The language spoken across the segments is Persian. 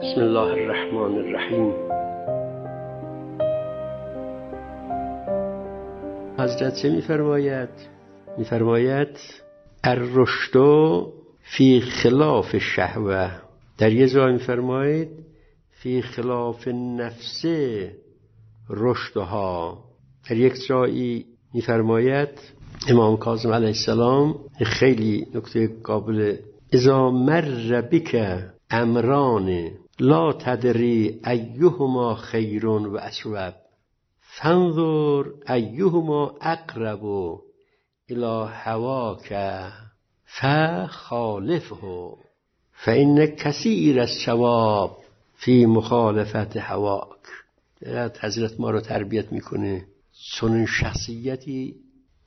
بسم الله الرحمن الرحیم. حضرت چه می‌فرماید؟ می‌فرماید الرشد فی خلاف الشهوه. در یه جای می‌فرماید فی خلاف النفس رشدها. در یک جایی می‌فرماید امام کاظم علیه السلام خیلی نکته قابل اذا مر بک امران لا تدری ایهما خیر و اصوب فانظر ایهما اقرب الی هواک فخالفه فان کثیر الثواب فی مخالفت هواک. حضرت ما رو تربیت میکنه. چون شخصیتی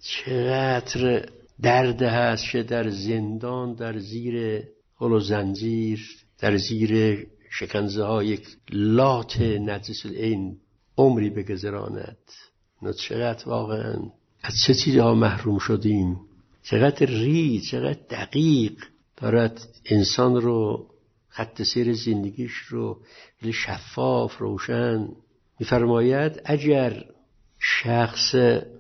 چقدر درد هست که در زندان، در زیر غل و زنجیر، در زیر شکنجه ها یک لات نجس العین عمری بگذراند. چقدر واقعا از چه چیزها محروم شدیم. چقدر چقدر دقیق دارد انسان رو، خط سیر زندگیش رو شفاف روشن می‌فرماید. اگر شخص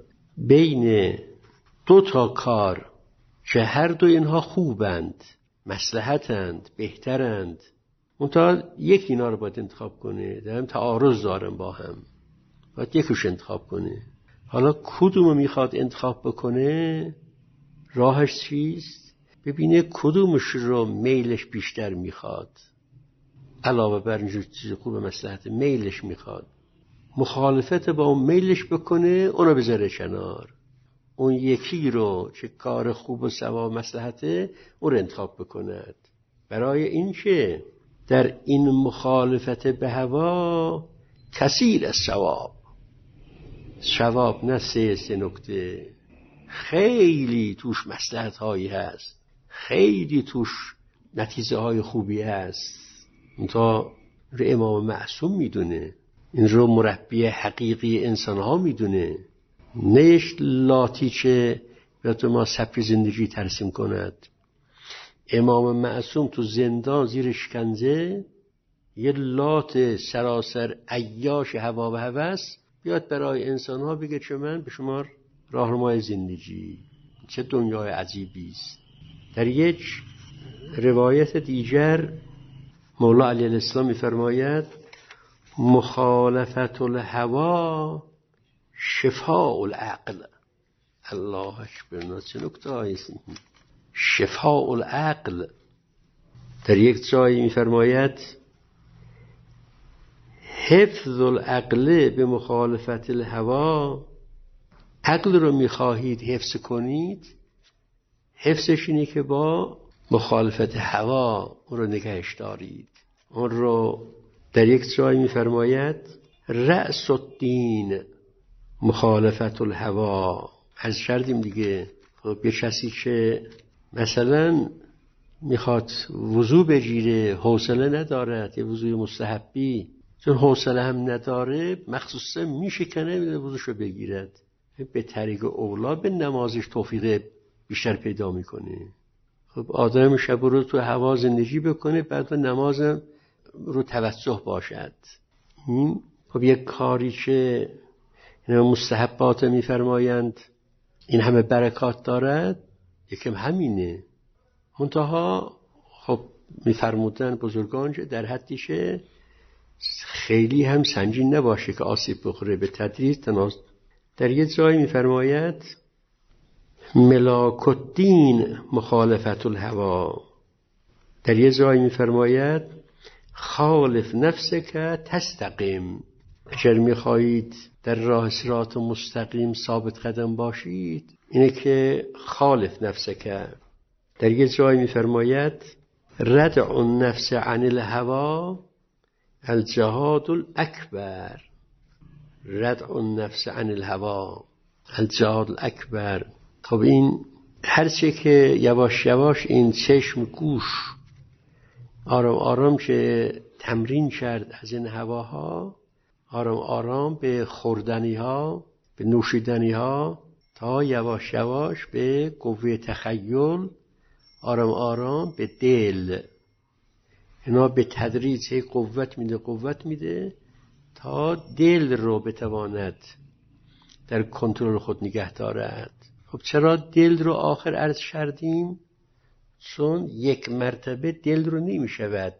بین دو تا کار که هر دو اینها خوبند، مصلحتند، بهترند، منتها یکی اینا رو باید انتخاب کنه، در هم تعارض دارن با هم، باید یکیش انتخاب کنه. حالا کدومو میخواد انتخاب بکنه؟ راهش چیست؟ ببینه کدومش رو میلش بیشتر میخواد، علاوه بر اینجور چیز خوب مصلحت میلش میخواد، مخالفت با اون میلش بکنه، اونو بذاره کنار. اون یکی رو که کار خوب و ثواب مصلحته اون رو انتخاب بکند. برای این که در این مخالفت به هوا کثیر الثواب، ثواب نه سه نکته، خیلی توش مصلحت هایی هست، خیلی توش نتیجه های خوبی هست. این تا رو امام معصوم میدونه، این رو مربی حقیقی انسان ها میدونه، نیش لاتی که به ما سبک زندگی ترسیم کند. امام معصوم تو زندان زیر شکنجه یه لات سراسر عیاش هوا و هوس بیاد برای انسان ها بگه چه من به شما راهنمای زندگی. چه دنیای عجیبی است. در یک روایت دیگر مولا علیه السلام می‌فرماید مخالفت الهوا شفاء العقل. الله اکبر. چه نکته هاییست شفاء العقل. در یک جایی می‌فرماید حفظ العقل به مخالفت الهوا. عقل رو می‌خواهید حفظ کنید، حفظش اینه که با مخالفت هوا اون رو نگهش دارید. اون رو در یک جایی می‌فرماید رأس الدین مخالفت الهوا. از شردیم دیگه. خب یه کسی که مثلا میخواد وضو بگیره، حوصله ندارد، یه وضوی مستحبی، چون حوصله هم نداره مخصوصا میشکنه وضوشو بگیرد، به طریق اولا به نمازش توفیق بیشتر پیدا میکنه. خب آدم شب رو تو هوا زندگی بکنه، بعد نمازم رو توجه باشد. خب یک کاری که مستحبات میفرمایند این همه برکات دارد، یکم همینه. منتها خب میفرمودن بزرگان که در حدیشه خیلی هم سنگین نباشه که آسیب بخوره، به تدریج تناست. در یه جایی میفرماید ملاک الدین مخالفت الهوا. در یه جایی میفرماید خالف نفسک تستقیم. اگر میخواهید در راه صراط مستقیم ثابت قدم باشید، اینه که خالف نفسک. در یه جایی میفرماید ردع النفس عن الهوا الجهاد الاکبر. ردع النفس عن الهوا الجهاد الاکبر. خب این هرچه که یواش یواش این چشم گوش آرام آرام که تمرین کرد از این هواها، آرام آرام به خوردنی ها، به نوشیدنی ها، تا یواش یواش به قوه تخیل، آرام آرام به دل. اینا به تدریج قوت میده تا دل رو بتواند در کنترل خود نگه دارد. خب چرا دل رو آخر عرض کردیم؟ چون یک مرتبه دل رو نمیشود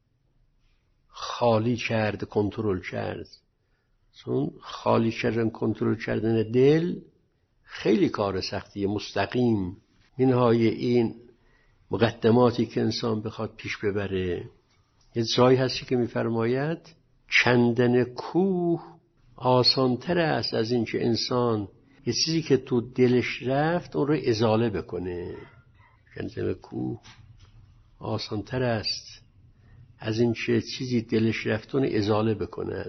خالی کرد، کنترل کرد. چون خالی کردن، کنترل کردن دل خیلی کار سختیه، مستقیم. منهای این مقدماتی که انسان بخواد پیش ببره، یه جایی هستی که میفرماید کندن کوه آسانتر است از این که انسان یه چیزی که تو دلش رفت اون رو ازاله بکنه. کندن کوه آسانتر است از این که چیزی دلش رفت اون ازاله بکند.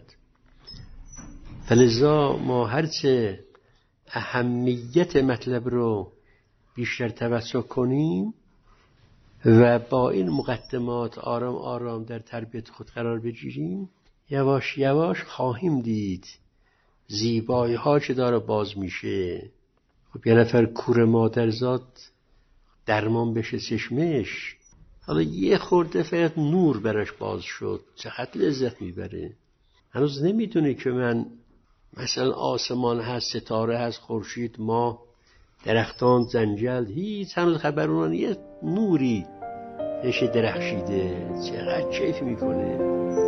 فلذا ما هرچه اهمیت مطلب رو بیشتر توسع کنیم و با این مقدمات آرام آرام در تربیت خود قرار بگیریم، یواش یواش خواهیم دید زیبایی ها چه داره باز میشه. خب یه نفر کور مادرزاد درمان بشه چشمش، حالا یه خورده فقط نور براش باز شد، چقدر لذت میبره. هنوز نمیدونه که من مثلا آسمان هست، ستاره هست، خورشید، ماه، درختان، زنجل، هیچ هنوز خبر اونان یه نوری بهش درخشیده، چقدر کیف میکنه.